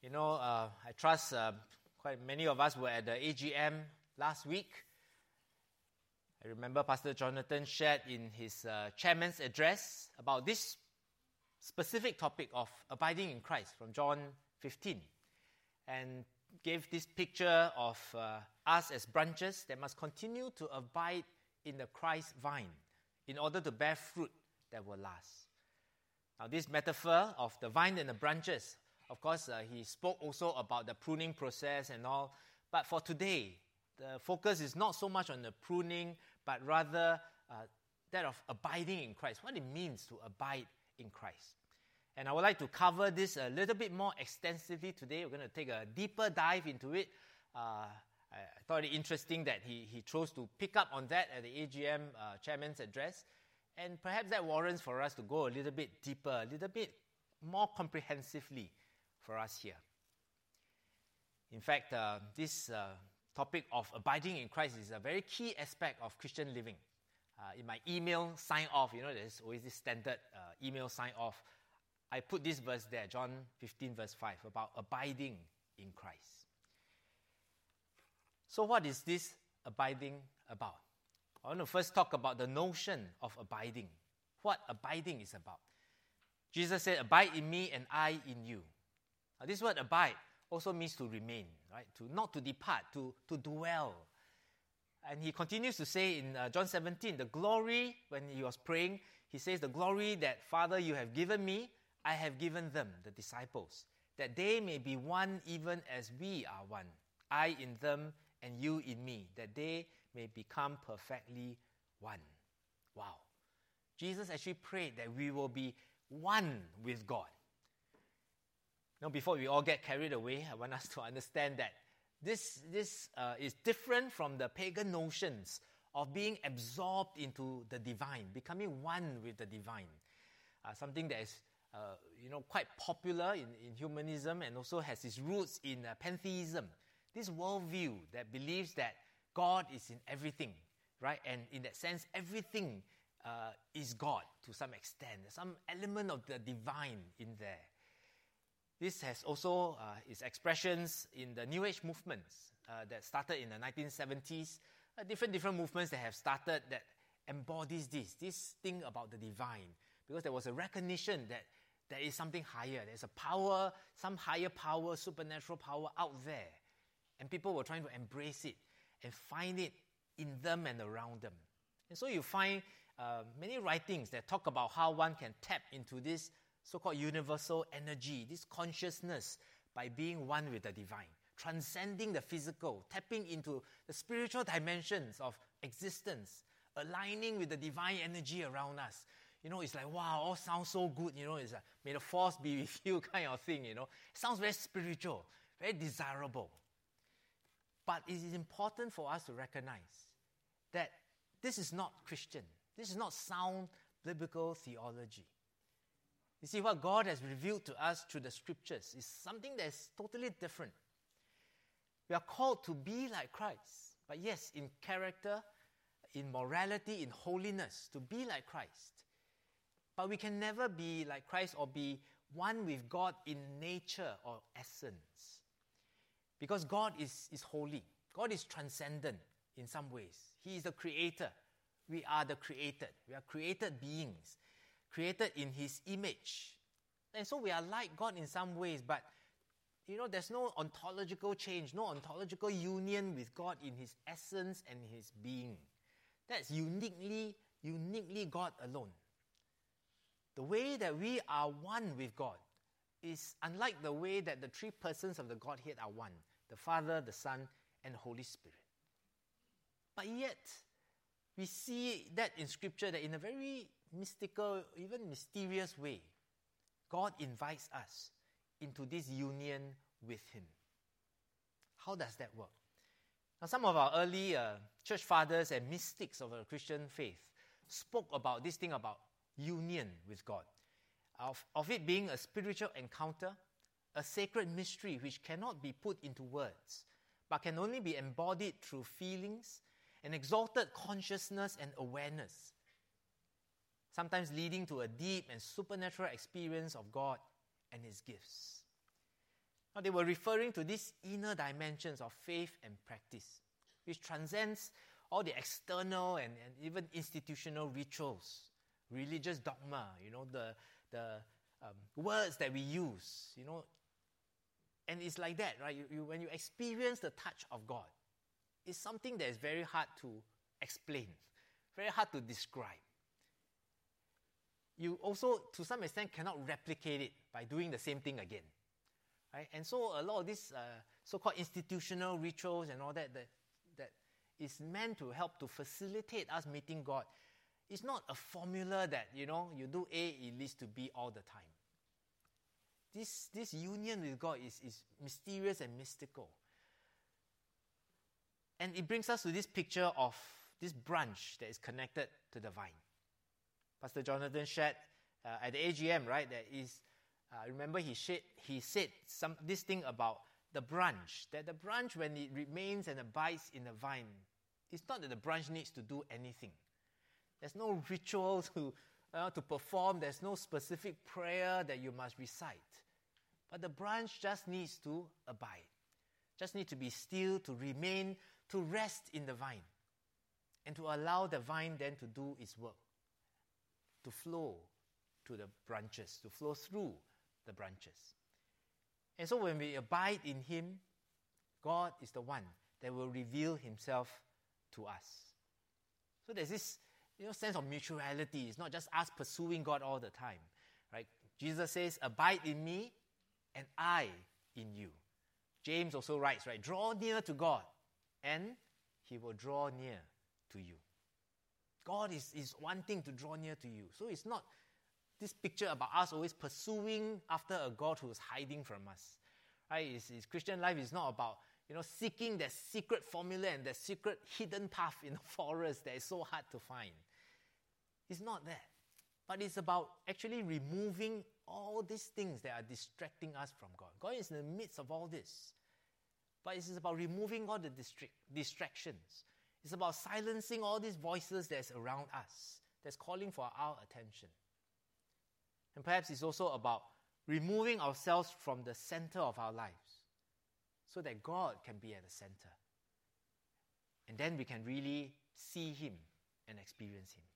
I trust quite many of us were at the AGM last week. I remember Pastor Jonathan shared in his chairman's address about this specific topic of abiding in Christ from John 15, and gave this picture of us as branches that must continue to abide in the Christ vine in order to bear fruit that will last. Now, this metaphor of the vine and the branches, of course, he spoke also about the pruning process and all. But for today, the focus is not so much on the pruning, but rather that of abiding in Christ, what it means to abide in Christ. And I would like to cover this a little bit more extensively today. We're going to take a deeper dive into it. I thought it interesting that he chose to pick up on that at the AGM chairman's address. And perhaps that warrants for us to go a little bit deeper, a little bit more comprehensively for us here. In fact, this topic of abiding in Christ is a very key aspect of Christian living. In my email sign-off, there's always this standard email sign-off. I put this verse there, John 15 verse 5, about abiding in Christ. So what is this abiding about? I want to first talk about the notion of abiding, what abiding is about. Jesus said, "Abide in me and I in you." Now, this word abide also means to remain, right? Not to depart, to dwell. And he continues to say in John 17, the glory, when he was praying, he says, "The glory that, Father, you have given me, I have given them," the disciples, "that they may be one even as we are one. I in them and you in me, that they may become perfectly one." Wow. Jesus actually prayed that we will be one with God. Now, before we all get carried away, I want us to understand that this is different from the pagan notions of being absorbed into the divine, becoming one with the divine. Something that is quite popular in humanism and also has its roots in pantheism. This worldview that believes that God is in everything, right? And in that sense, everything is God to some extent. There's some element of the divine in there. This has also its expressions in the New Age movements that started in the 1970s. Different movements that have started that embodies this thing about the divine. Because there was a recognition that there is something higher. There's a power, some higher power, supernatural power out there. And people were trying to embrace it and find it in them and around them. And so you find many writings that talk about how one can tap into this so-called universal energy, this consciousness, by being one with the divine, transcending the physical, tapping into the spiritual dimensions of existence, aligning with the divine energy around us. It's like, wow, all sounds so good, it's like, may the force be with you kind of thing, It sounds very spiritual, very desirable. But it is important for us to recognize that this is not Christian. This is not sound biblical theology. You see, what God has revealed to us through the scriptures is something that is totally different. We are called to be like Christ, but yes, in character, in morality, in holiness, to be like Christ. But we can never be like Christ or be one with God in nature or essence. Because God is holy. God is transcendent in some ways. He is the creator. We are the created. We are created beings, created in His image. And so we are like God in some ways, but there's no ontological change, no ontological union with God in His essence and His being. That's uniquely God alone. The way that we are one with God is unlike the way that the three persons of the Godhead are one: the Father, the Son, and the Holy Spirit. But yet, we see that in Scripture that in a very mystical, even mysterious way, God invites us into this union with Him. How does that work? Now, some of our early church fathers and mystics of the Christian faith spoke about this thing about union with God, of it being a spiritual encounter, a sacred mystery which cannot be put into words, but can only be embodied through feelings, an exalted consciousness and awareness, sometimes leading to a deep and supernatural experience of God and His gifts. Now, they were referring to these inner dimensions of faith and practice, which transcends all the external and even institutional rituals, religious dogma, the words that we use, And it's like that, right? When you experience the touch of God, it's something that is very hard to explain, very hard to describe. You also, to some extent, cannot replicate it by doing the same thing again. Right? And so a lot of these so-called institutional rituals and all that is meant to help to facilitate us meeting God. It's not a formula that, you do A, it leads to B all the time. This union with God is mysterious and mystical. And it brings us to this picture of this branch that is connected to the vine. Pastor Jonathan shared at the AGM, right, that is, remember he said this thing about the branch, that the branch, when it remains and abides in the vine, it's not that the branch needs to do anything. There's no ritual to perform. There's no specific prayer that you must recite. But the branch just needs to abide, just need to be still, to remain, to rest in the vine, and to allow the vine then to do its work, to flow to the branches, to flow through the branches. And so when we abide in Him, God is the one that will reveal Himself to us. So there's this sense of mutuality. It's not just us pursuing God all the time, right? Jesus says, abide in me and I in you. James also writes, right, draw near to God and He will draw near to you. God is wanting to draw near to you. So it's not this picture about us always pursuing after a God who is hiding from us. Right? His Christian life is not about seeking that secret formula and that secret hidden path in the forest that is so hard to find. It's not that. But it's about actually removing all these things that are distracting us from God. God is in the midst of all this. But it's about removing all the distractions. It's about silencing all these voices that's around us, that's calling for our attention. And perhaps it's also about removing ourselves from the center of our lives so that God can be at the center. And then we can really see Him and experience Him.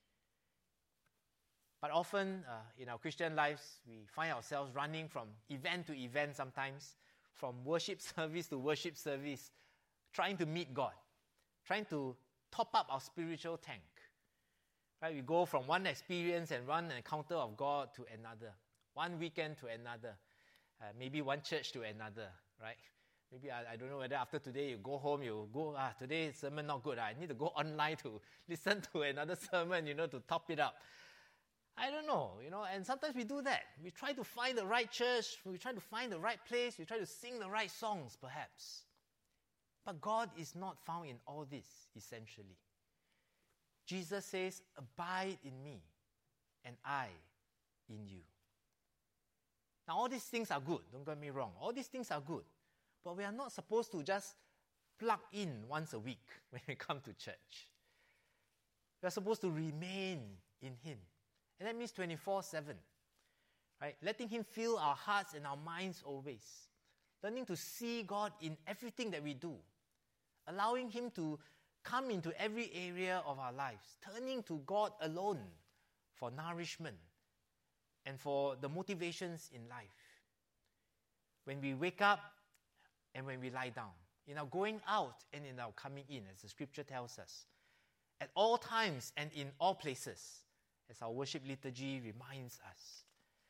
But often in our Christian lives, we find ourselves running from event to event sometimes, from worship service to worship service, trying to meet God, trying to top up our spiritual tank. Right? We go from one experience and one encounter of God to another, one weekend to another, maybe one church to another, right? Maybe, I don't know whether after today you go home, you go, today's sermon not good. I need to go online to listen to another sermon, to top it up. I don't know, and sometimes we do that. We try to find the right church, we try to find the right place, we try to sing the right songs, perhaps. But God is not found in all this, essentially. Jesus says, abide in me, and I in you. Now, all these things are good, don't get me wrong. All these things are good. But we are not supposed to just plug in once a week when we come to church. We are supposed to remain in Him. And that means 24/7. Right? Letting Him fill our hearts and our minds always. Learning to see God in everything that we do. Allowing Him to come into every area of our lives. Turning to God alone for nourishment and for the motivations in life. When we wake up and when we lie down. In our going out and in our coming in, as the scripture tells us. At all times and in all places, as our worship liturgy reminds us.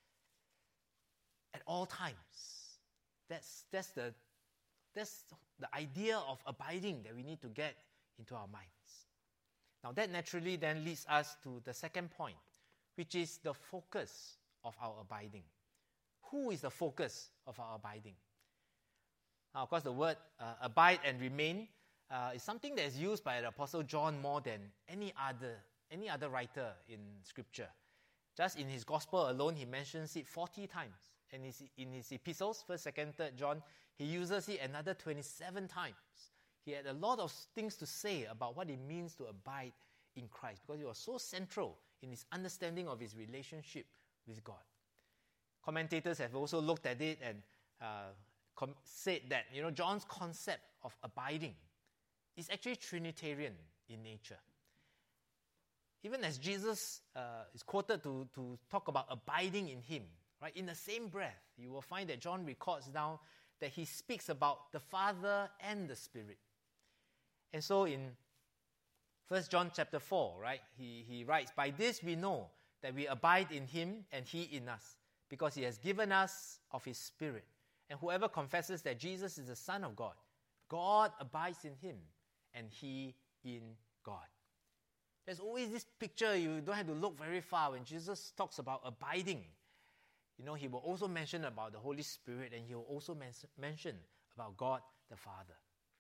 At all times. That's the idea of abiding that we need to get into our minds. Now that naturally then leads us to the second point, which is the focus of our abiding. Who is the focus of our abiding? Now, of course, the word abide and remain is something that is used by the Apostle John more than any other writer in Scripture. Just in his Gospel alone, he mentions it 40 times. And in his epistles, 1st, 2nd, 3rd John, he uses it another 27 times. He had a lot of things to say about what it means to abide in Christ because he was so central in his understanding of his relationship with God. Commentators have also looked at it and said that, John's concept of abiding is actually Trinitarian in nature. Even as Jesus is quoted to talk about abiding in him, right? In the same breath, you will find that John records down that he speaks about the Father and the Spirit. And so in 1 John chapter 4, right, he writes, "By this we know that we abide in him and he in us, because he has given us of his Spirit. And whoever confesses that Jesus is the Son of God, God abides in him and he in God." There's always this picture, you don't have to look very far, when Jesus talks about abiding. He will also mention about the Holy Spirit, and he will also mention about God the Father.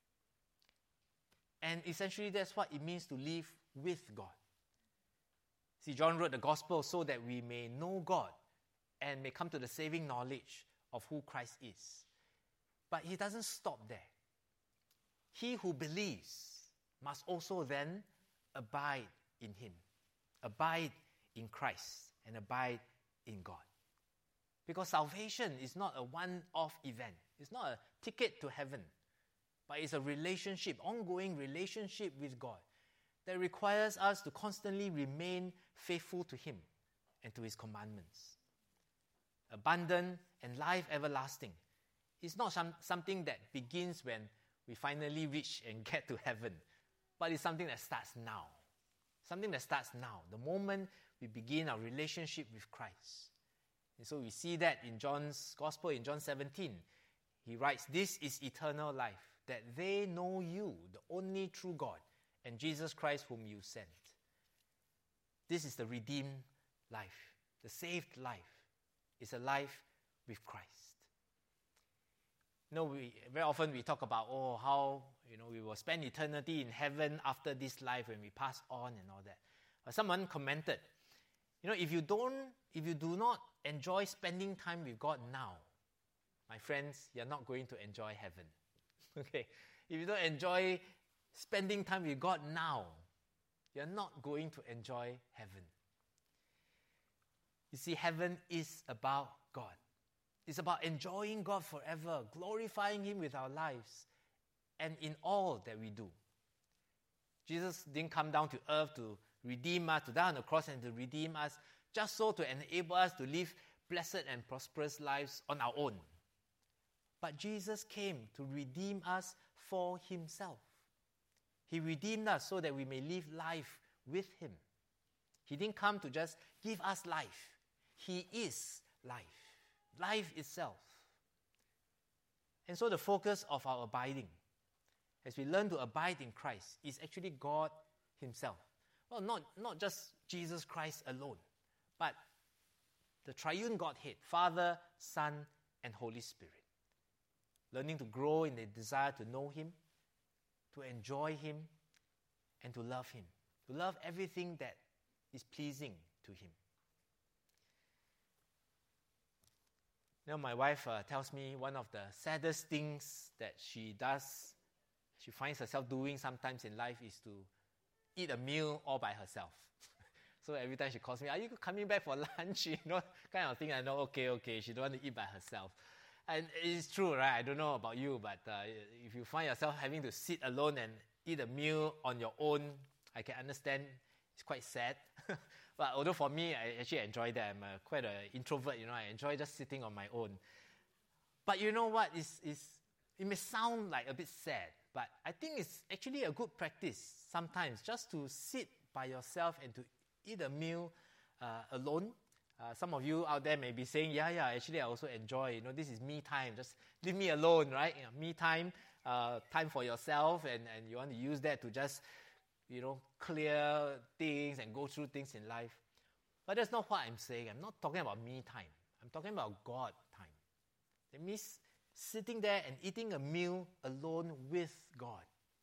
And essentially that's what it means to live with God. See, John wrote the gospel so that we may know God and may come to the saving knowledge of who Christ is. But he doesn't stop there. He who believes must also then abide in him, abide in Christ, and abide in God. Because salvation is not a one-off event. It's not a ticket to heaven, but it's a relationship, ongoing relationship with God that requires us to constantly remain faithful to him and to his commandments. Abundant and life everlasting is not something that begins when we finally reach and get to heaven, but it's something that starts now. Something that starts now, the moment we begin our relationship with Christ. And so we see that in John's Gospel, in John 17. He writes, "This is eternal life, that they know you, the only true God, and Jesus Christ whom you sent." This is the redeemed life, the saved life. It's a life with Christ. Very often we talk about, how we will spend eternity in heaven after this life when we pass on and all that. But someone commented, if you do not enjoy spending time with God now, my friends, you're not going to enjoy heaven. Okay? If you don't enjoy spending time with God now, you're not going to enjoy heaven. You see, heaven is about God. It's about enjoying God forever, glorifying him with our lives, and in all that we do. Jesus didn't come down to earth to redeem us, to die on the cross and to redeem us, just so to enable us to live blessed and prosperous lives on our own. But Jesus came to redeem us for himself. He redeemed us so that we may live life with him. He didn't come to just give us life. He is life, life itself. And so the focus of our abiding, as we learn to abide in Christ, is actually God himself. Well, not just Jesus Christ alone, but the triune Godhead, Father, Son, and Holy Spirit. Learning to grow in the desire to know him, to enjoy him, and to love him. To love everything that is pleasing to him. My wife tells me one of the saddest things that she finds herself doing sometimes in life is to eat a meal all by herself. So every time she calls me, "Are you coming back for lunch?" Kind of thing. I know, okay, she don't want to eat by herself. And it's true, right? I don't know about you, but if you find yourself having to sit alone and eat a meal on your own, I can understand. It's quite sad. But although for me, I actually enjoy that. I'm quite an introvert, I enjoy just sitting on my own. But you know what? It may sound like a bit sad, but I think it's actually a good practice sometimes just to sit by yourself and to eat a meal alone. Some of you out there may be saying, yeah, actually I also enjoy, this is me time. Just leave me alone, right? Me time, time for yourself, and you want to use that to just, clear things and go through things in life. But that's not what I'm saying. I'm not talking about me time. I'm talking about God time. It means sitting there and eating a meal alone with God.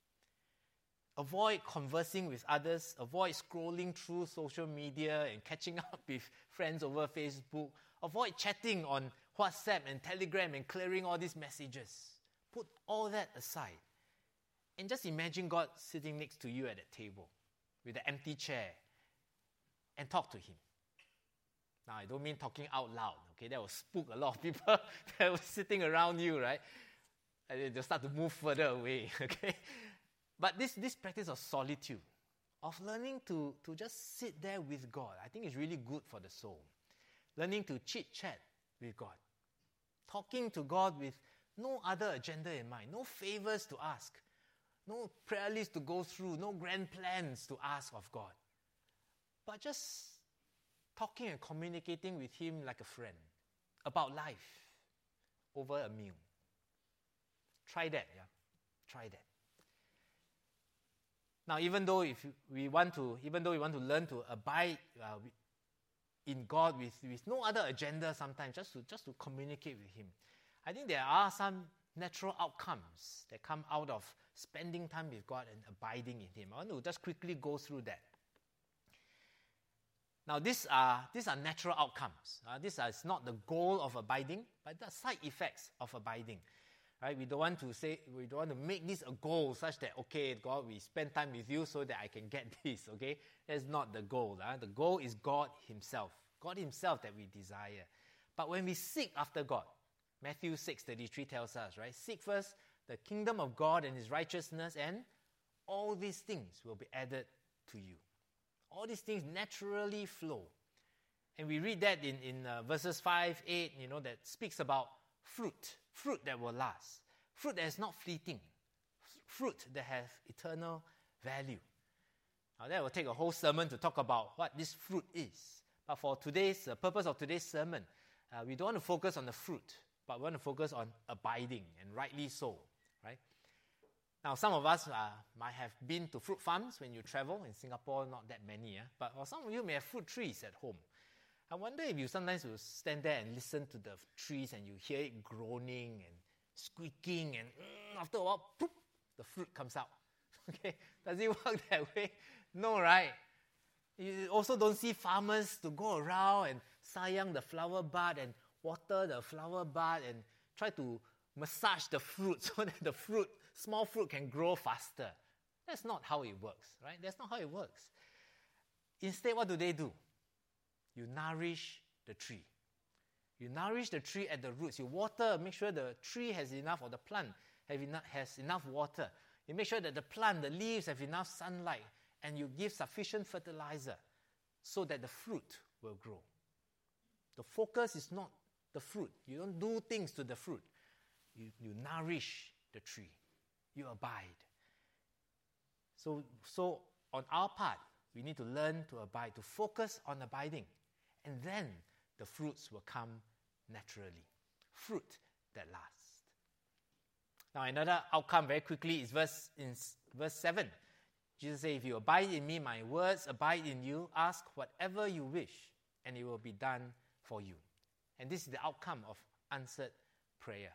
Avoid conversing with others. Avoid scrolling through social media and catching up with friends over Facebook. Avoid chatting on WhatsApp and Telegram and clearing all these messages. Put all that aside. And just imagine God sitting next to you at that table with an empty chair and talk to him. Now, I don't mean talking out loud, okay? That will spook a lot of people that were sitting around you, right? And they'll start to move further away, okay? But this practice of solitude, of learning to just sit there with God, I think is really good for the soul. Learning to chit-chat with God. Talking to God with no other agenda in mind, no favors to ask, no prayer list to go through, no grand plans to ask of God. But just talking and communicating with Him like a friend about life over a meal. Try that, yeah? Try that. Now, even though we want to learn to abide in God with no other agenda sometimes, just to communicate with Him, I think there are some natural outcomes that come out of spending time with God and abiding in Him. I want to just quickly go through that. Now, these are natural outcomes. This is not the goal of abiding, but the side effects of abiding. Right? We don't want to make this a goal such that, okay, God, we spend time with you so that I can get this, okay? That's not the goal. The goal is God Himself that we desire. But when we seek after God, Matthew 6:33 tells us, right? Seek first the kingdom of God and His righteousness, and all these things will be added to you. All these things naturally flow. And we read that in verses 5, 8, that speaks about fruit that will last, fruit that is not fleeting, fruit that has eternal value. Now that will take a whole sermon to talk about what this fruit is. But for today's purpose of today's sermon, we don't want to focus on the fruit, but we want to focus on abiding, and rightly so, right? Now, some of us might have been to fruit farms when you travel. In Singapore, not that many, or some of you may have fruit trees at home. I wonder if you sometimes will stand there and listen to the trees and you hear it groaning and squeaking, and after a while, poof, the fruit comes out. Okay, does it work that way? No, right? You also don't see farmers to go around and sayang the flower bud and water the flower bud and try to massage the fruit so that the small fruit can grow faster. That's not how it works, right? That's not how it works. Instead, what do? You nourish the tree. You nourish the tree at the roots. You water, make sure the tree has enough, or the plant has enough water. You make sure that the plant, the leaves have enough sunlight, and you give sufficient fertilizer so that the fruit will grow. The focus is not the fruit. You don't do things to the fruit. You nourish the tree. You abide. So on our part, we need to learn to abide, to focus on abiding. And then the fruits will come naturally. Fruit that lasts. Now another outcome very quickly is verse 7. Jesus says, if you abide in me, my words abide in you, ask whatever you wish, and it will be done for you. And this is the outcome of answered prayer.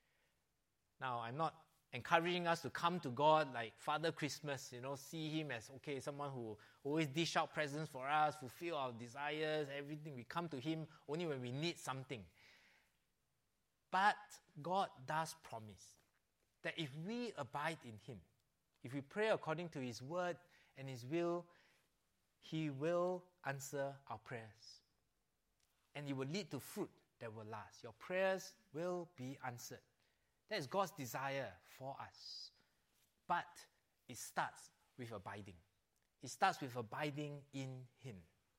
Now, I'm not encouraging us to come to God like Father Christmas, see Him as, okay, someone who always dish out presents for us, fulfill our desires, everything. We come to Him only when we need something. But God does promise that if we abide in Him, if we pray according to His word and His will, He will answer our prayers. And it will lead to fruit that will last. Your prayers will be answered. That is God's desire for us. But it starts with abiding. It starts with abiding in Him.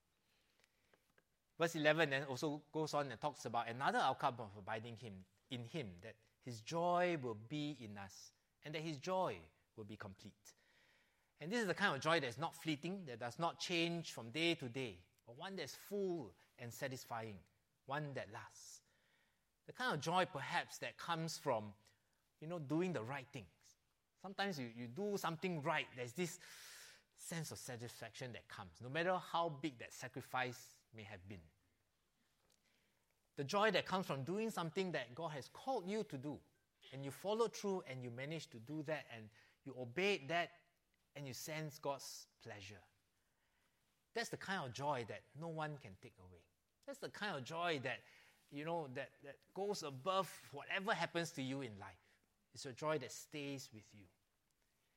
Verse 11 then also goes on and talks about another outcome of abiding in Him, that His joy will be in us, and that His joy will be complete. And this is the kind of joy that is not fleeting, that does not change from day to day, but one that's full and satisfying, one that lasts. The kind of joy perhaps that comes from, doing the right things. Sometimes you do something right, there's this sense of satisfaction that comes, no matter how big that sacrifice may have been. The joy that comes from doing something that God has called you to do, and you followed through and you managed to do that, and you obeyed that, and you sense God's pleasure. That's the kind of joy that no one can take away. That's the kind of joy that, that goes above whatever happens to you in life. It's a joy that stays with you.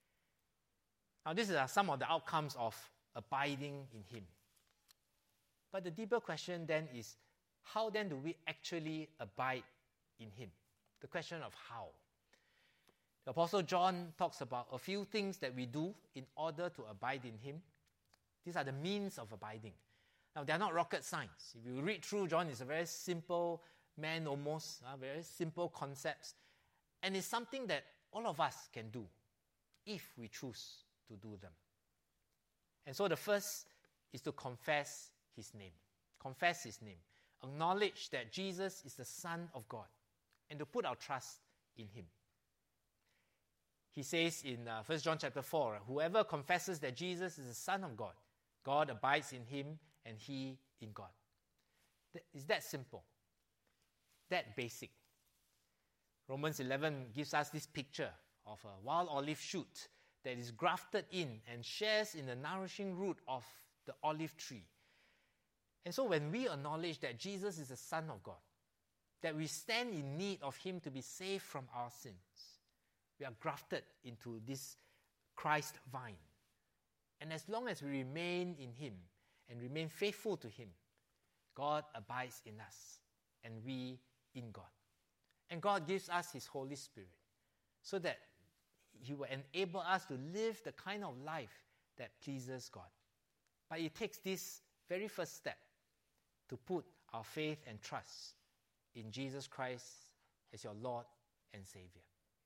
Now, these are some of the outcomes of abiding in Him. But the deeper question then is, how then do we actually abide in him? The question of how. The Apostle John talks about a few things that we do in order to abide in him. These are the means of abiding. Now, they are not rocket science. If you read through John, it's a very simple man almost, very simple concepts. And it's something that all of us can do if we choose to do them. And so the first is to confess his name. Confess his name. Acknowledge that Jesus is the Son of God and to put our trust in him. He says in 1 John chapter 4, whoever confesses that Jesus is the Son of God, God abides in him and he in God. It's that simple, that basic. Romans 11 gives us this picture of a wild olive shoot that is grafted in and shares in the nourishing root of the olive tree. And so when we acknowledge that Jesus is the Son of God, that we stand in need of him to be saved from our sins, we are grafted into this Christ vine. And as long as we remain in him and remain faithful to him, God abides in us and we in God. And God gives us his Holy Spirit so that he will enable us to live the kind of life that pleases God. But it takes this very first step to put our faith and trust in Jesus Christ as your Lord and Savior.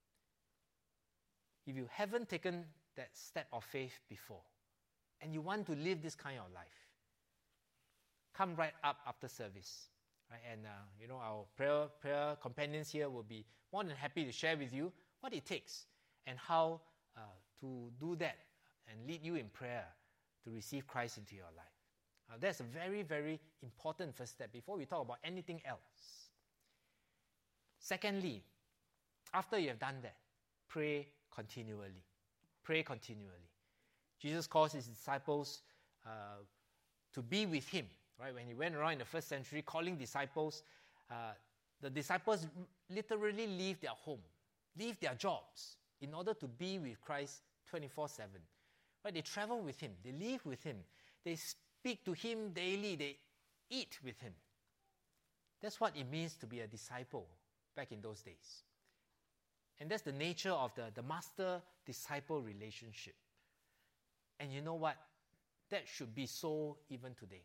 If you haven't taken that step of faith before, and you want to live this kind of life, come right up after service. Right? And our prayer companions here will be more than happy to share with you what it takes and how to do that and lead you in prayer to receive Christ into your life. That's a very, very important first step before we talk about anything else. Secondly, after you have done that, pray continually. Pray continually. Jesus calls his disciples to be with him. Right? When he went around in the first century calling disciples, the disciples literally leave their home, leave their jobs in order to be with Christ 24/7. Right? They travel with him, they live with him, they speak to him daily, they eat with him. That's what it means to be a disciple back in those days. And that's the nature of the master-disciple relationship. And you know what? That should be so even today.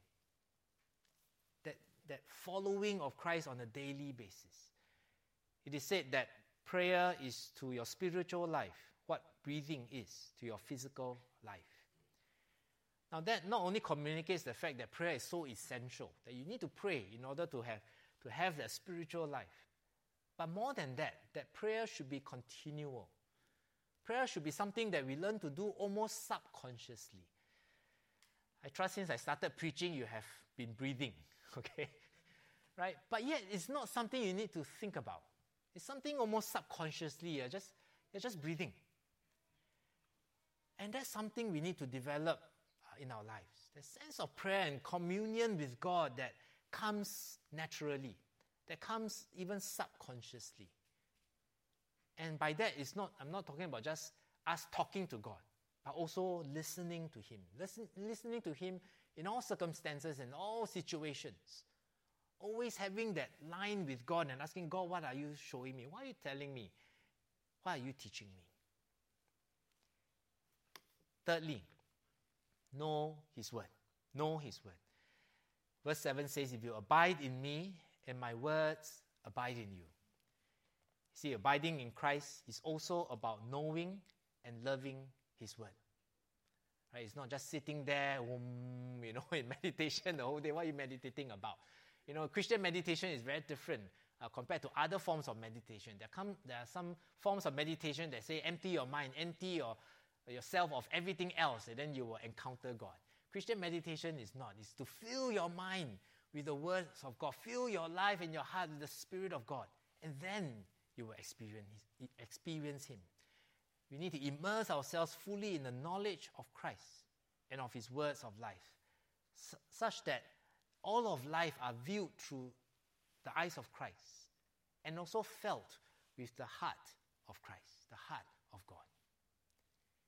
That following of Christ on a daily basis. It is said that prayer is to your spiritual life what breathing is to your physical life. Now that not only communicates the fact that prayer is so essential, that you need to pray in order to have that spiritual life. But more than that, that prayer should be continual. Prayer should be something that we learn to do almost subconsciously. I trust since I started preaching, you have been breathing, okay? Right? But yet, it's not something you need to think about. It's something almost subconsciously. You're just breathing. And that's something we need to develop in our lives. The sense of prayer and communion with God that comes naturally, that comes even subconsciously. And by that, I'm not talking about just us talking to God, but also listening to him. Listening to him in all circumstances and all situations. Always having that line with God and asking God, what are you showing me? What are you telling me? What are you teaching me? Thirdly, know his word. Know his word. Verse 7 says, if you abide in me and my words abide in you. See, abiding in Christ is also about knowing and loving his word. Right? It's not just sitting there, in meditation the whole day. What are you meditating about? Christian meditation is very different compared to other forms of meditation. There are some forms of meditation that say empty your mind, empty yourself of everything else, and then you will encounter God. Christian meditation is not. It's to fill your mind with the words of God. Fill your life and your heart with the Spirit of God. And then you will experience him. We need to immerse ourselves fully in the knowledge of Christ and of his words of life, such that all of life are viewed through the eyes of Christ and also felt with the heart of Christ, the heart of God.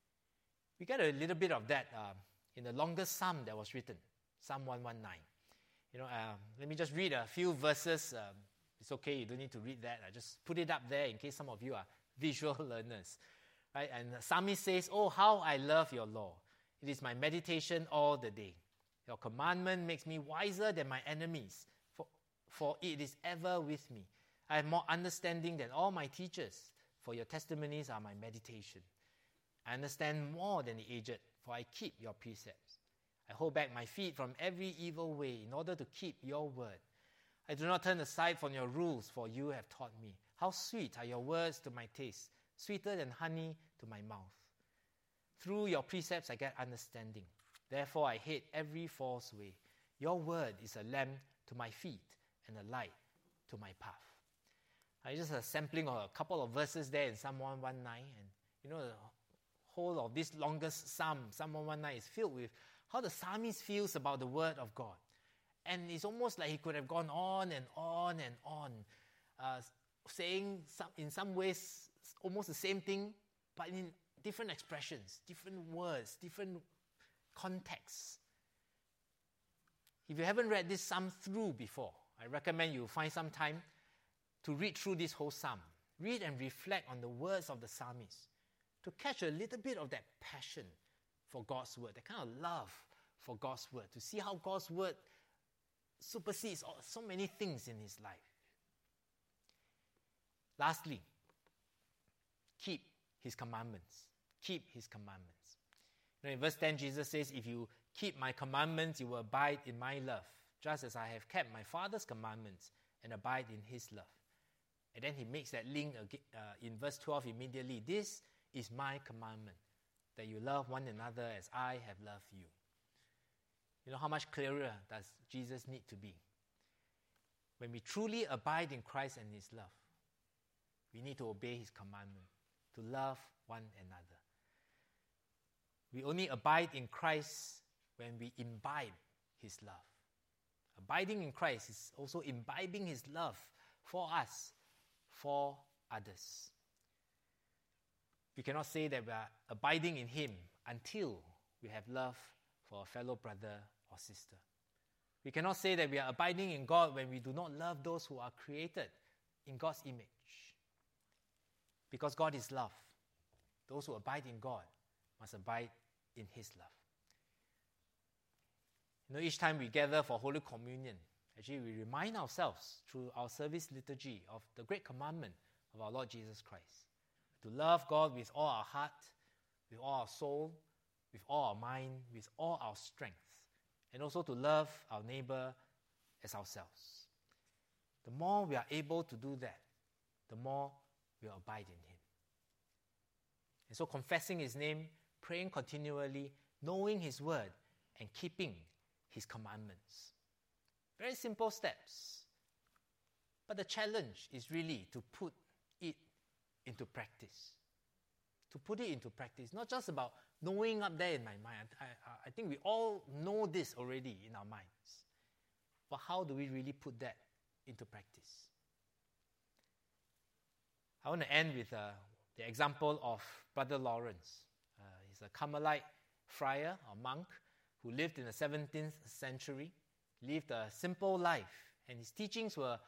We get a little bit of that in the longest psalm that was written, Psalm 119. Let me just read a few verses. It's okay, you don't need to read that. I just put it up there in case some of you are visual learners. Right? And the psalmist says, "Oh, how I love your law. It is my meditation all the day. Your commandment makes me wiser than my enemies, for it is ever with me. I have more understanding than all my teachers, for your testimonies are my meditation. I understand more than the aged, for I keep your precepts. I hold back my feet from every evil way in order to keep your word. I do not turn aside from your rules, for you have taught me. How sweet are your words to my taste, sweeter than honey to my mouth. Through your precepts I get understanding. Therefore I hate every false way. Your word is a lamp to my feet and a light to my path." Just a sampling of a couple of verses there in Psalm 119. And the whole of this longest psalm, Psalm 119, is filled with how the psalmist feels about the word of God. And it's almost like he could have gone on and on and on, saying in some ways almost the same thing, but in different expressions, different words, different contexts. If you haven't read this psalm through before, I recommend you find some time to read through this whole psalm. Read and reflect on the words of the psalmist to catch a little bit of that passion for God's word, that kind of love for God's word, to see how God's word supersedes so many things in his life. Lastly, keep his commandments. Keep his commandments. In verse 10, Jesus says, "If you keep my commandments, you will abide in my love, just as I have kept my Father's commandments and abide in his love." And then he makes that link in verse 12 immediately. "This is my commandment, that you love one another as I have loved you." How much clearer does Jesus need to be? When we truly abide in Christ and his love, we need to obey his commandment, to love one another. We only abide in Christ when we imbibe his love. Abiding in Christ is also imbibing his love for us, for others. We cannot say that we are abiding in him until we have love for a fellow brother or sister. We cannot say that we are abiding in God when we do not love those who are created in God's image. Because God is love. Those who abide in God must abide in his love. Each time we gather for Holy Communion, actually we remind ourselves through our service liturgy of the great commandment of our Lord Jesus Christ. To love God with all our heart, with all our soul, with all our mind, with all our strength. And also to love our neighbor as ourselves. The more we are able to do that, the more we will abide in him. And so confessing his name, praying continually, knowing his word, and keeping his commandments. Very simple steps. But the challenge is really to put it into practice. To put it into practice. Not just about knowing up there in my mind. I think we all know this already in our minds. But how do we really put that into practice? I want to end with the example of Brother Lawrence. He's a Carmelite friar or monk who lived in the 17th century, lived a simple life, and his teachings were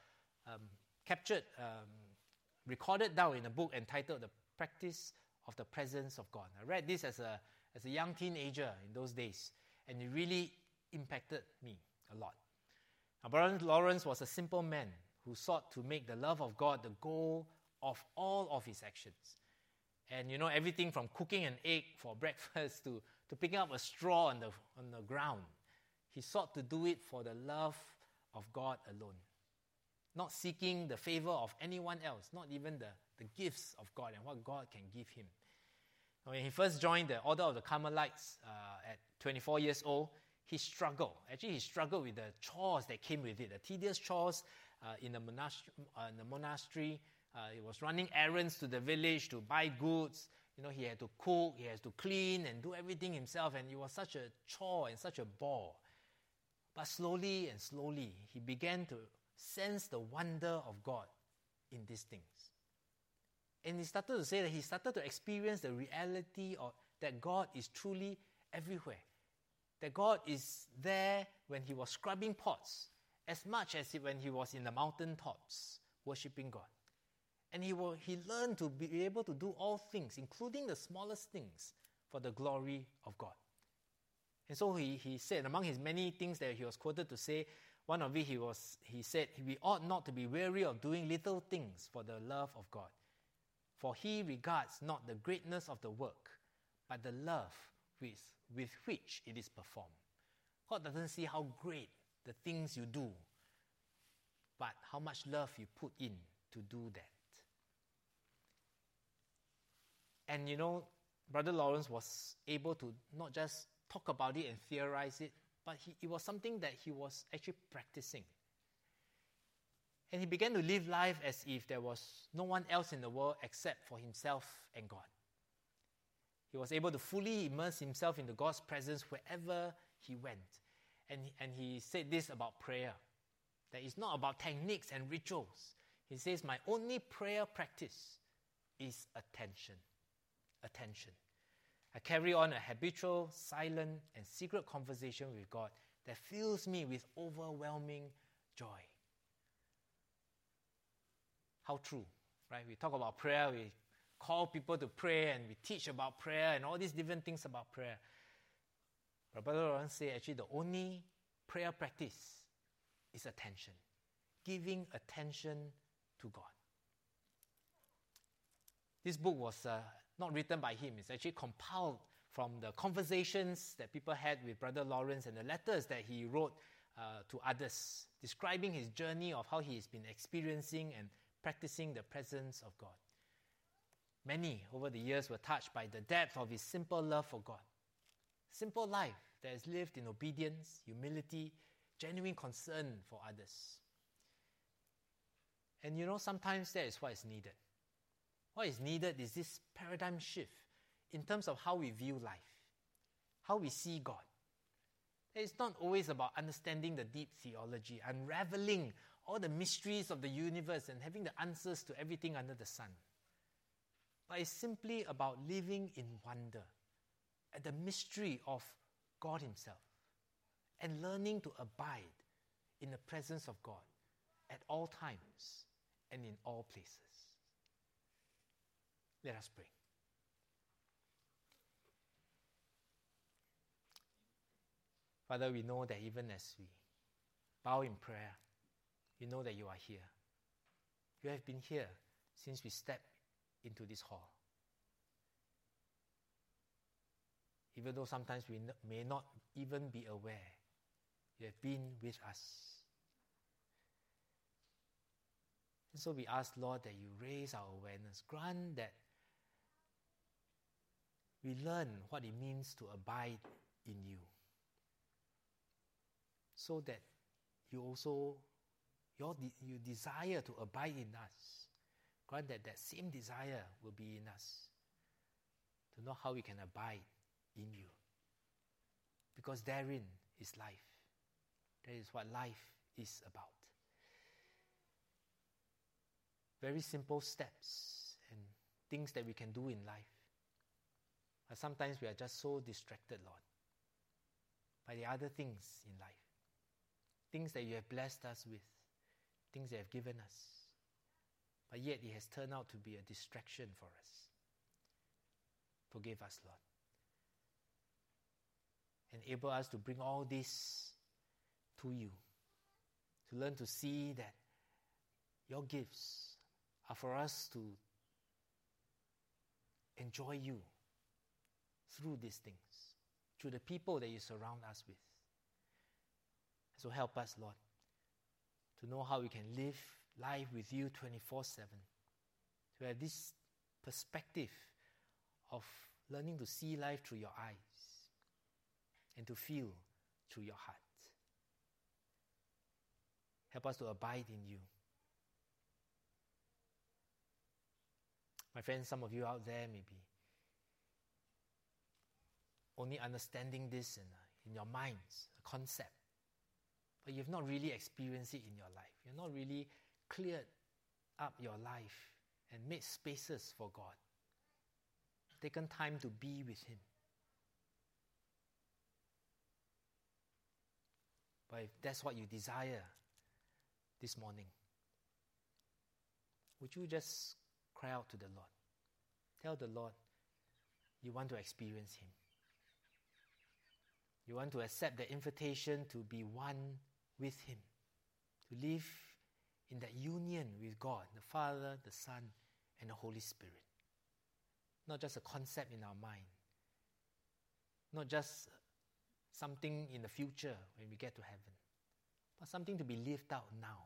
recorded down in a book entitled The Practice of the Presence of God. I read this as a young teenager in those days, and it really impacted me a lot. Now, Brother Lawrence was a simple man who sought to make the love of God the goal of all of his actions. And everything from cooking an egg for breakfast to picking up a straw on the ground. He sought to do it for the love of God alone. Not seeking the favor of anyone else, not even the gifts of God and what God can give him. When he first joined the Order of the Carmelites at 24 years old, he struggled. Actually, he struggled with the chores that came with it, the tedious chores in the monastery. He was running errands to the village to buy goods. He had to cook, he has to clean and do everything himself, and it was such a chore and such a bore. But slowly and slowly, he began to sense the wonder of God in these things. And he started to say that he started to experience the reality of that God is truly everywhere. that God is there when he was scrubbing pots, as much as when he was in the mountaintops worshipping God. And he learned to be able to do all things, including the smallest things, for the glory of God. And so he said, among his many things that he was quoted to say, one of it he said, we ought not to be weary of doing little things for the love of God. For he regards not the greatness of the work, but the love with which it is performed. God doesn't see how great the things you do, but how much love you put in to do that. And Brother Lawrence was able to not just talk about it and theorize it, but it was something that he was actually practicing. And he began to live life as if there was no one else in the world except for himself and God. He was able to fully immerse himself into God's presence wherever he went. And he said this about prayer, that it's not about techniques and rituals. He says, my only prayer practice is attention. Attention. I carry on a habitual, silent, and secret conversation with God that fills me with overwhelming joy. How true, right? We talk about prayer, we call people to pray, and we teach about prayer and all these different things about prayer. But Brother Lawrence said actually the only prayer practice is attention. Giving attention to God. This book was not written by him. It's actually compiled from the conversations that people had with Brother Lawrence and the letters that he wrote to others, describing his journey of how he's been experiencing and practicing the presence of God. Many over the years were touched by the depth of his simple love for God. Simple life that is lived in obedience, humility, genuine concern for others. And sometimes that is what is needed. What is needed is this paradigm shift in terms of how we view life, how we see God. It's not always about understanding the deep theology, unraveling all the mysteries of the universe and having the answers to everything under the sun. But it's simply about living in wonder at the mystery of God himself and learning to abide in the presence of God at all times and in all places. Let us pray. Father, we know that even as we bow in prayer, we know that you are here. You have been here since we stepped into this hall. Even though sometimes we may not even be aware, you have been with us. And so we ask, Lord, that you raise our awareness. Grant that we learn what it means to abide in you, so that you desire to abide in us. Grant that same desire will be in us, to know how we can abide in you. Because therein is life. That is what life is about. Very simple steps and things that we can do in life. But sometimes we are just so distracted, Lord, by the other things in life. Things that you have blessed us with, things that you have given us. But yet it has turned out to be a distraction for us. Forgive us, Lord. Enable us to bring all this to you. To learn to see that your gifts are for us to enjoy you through these things, through the people that you surround us with. So help us, Lord, to know how we can live life with you 24/7. To have this perspective of learning to see life through your eyes and to feel through your heart. Help us to abide in you. My friends, some of you out there may be only understanding this in your minds, a concept. But you've not really experienced it in your life. You've not really cleared up your life and made spaces for God. Taken time to be with Him. But if that's what you desire this morning, would you just cry out to the Lord? Tell the Lord you want to experience Him. You want to accept the invitation to be one with Him, to live in that union with God, the Father, the Son, and the Holy Spirit. Not just a concept in our mind, not just something in the future when we get to heaven, but something to be lived out now.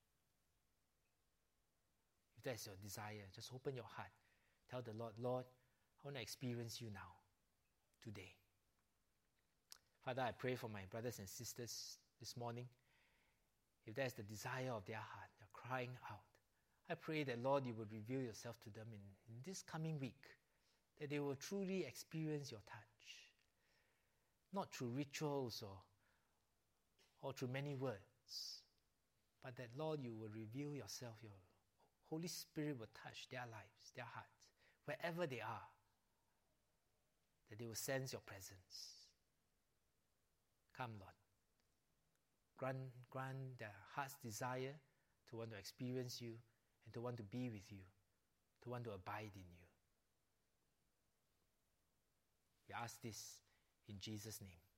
If that's your desire, just open your heart. Tell the Lord, Lord, I want to experience you now, today. Father, I pray for my brothers and sisters this morning. If that's the desire of their heart, they're crying out, I pray that, Lord, you would reveal yourself to them in this coming week, that they will truly experience your touch. Not through rituals or through many words, but that, Lord, you will reveal yourself, your Holy Spirit will touch their lives, their hearts, wherever they are, that they will sense your presence. Come, Lord. Grant their heart's desire to want to experience you and to want to be with you, to want to abide in you. We ask this in Jesus' name.